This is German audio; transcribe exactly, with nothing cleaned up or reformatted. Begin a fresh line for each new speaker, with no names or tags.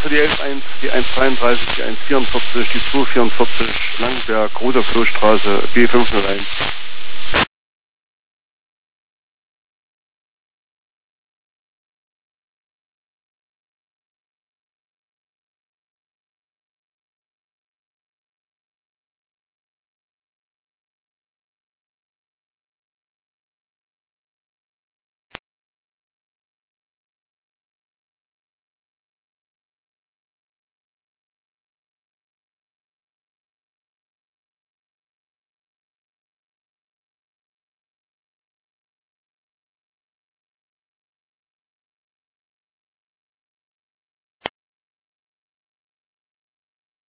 die elf eins, die eins dreiunddreißig, die eins vierundvierzig, die zwei vierundvierzig, Langenberg, Roter Klostraße, B fünfhunderteins.